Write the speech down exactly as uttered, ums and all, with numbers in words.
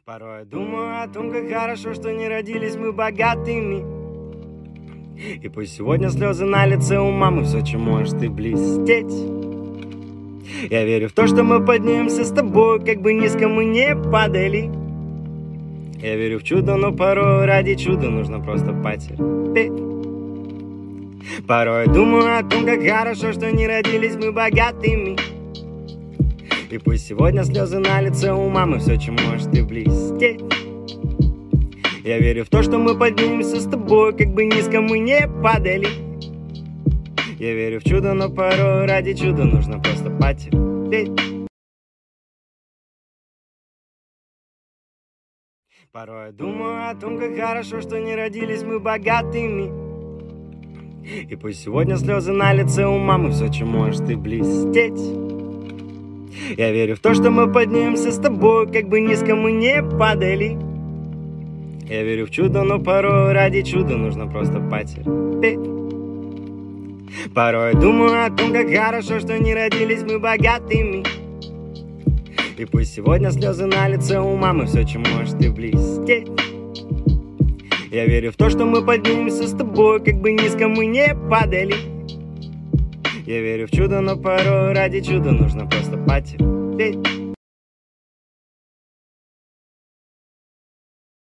Порой думаю о том, как хорошо, что не родились мы богатыми. И пусть сегодня слезы на лице у мамы, все, чем может и блестеть. Я верю в то, что мы поднимемся с тобой, как бы низко мы не падали. Я верю в чудо, но порой ради чуда нужно просто потерпеть. Порой думаю о том, как хорошо, что не родились мы богатыми. И пусть сегодня слезы на лице у мамы, все, чем может и блестеть. Я верю в то, что мы поднимемся с тобой, как бы низко мы не падали. Я верю в чудо, но порой ради чуда нужно просто потерпеть. Порой думаю о том, как хорошо, что не родились мы богатыми. И пусть сегодня слезы на лице у мамы, все, чем может и блестеть. Я верю в то, что мы поднимемся с тобой, как бы низко мы не падали. Я верю в чудо, но порой ради чуда нужно просто потерпеть. Порой думаю о том, как хорошо, что не родились мы богатыми. И пусть сегодня слезы на лице у мамы, все, чем может и блестеть. Я верю в то, что мы поднимемся с тобой, как бы низко мы не падали. Я верю в чудо, но порой ради чуда нужно просто потерпеть.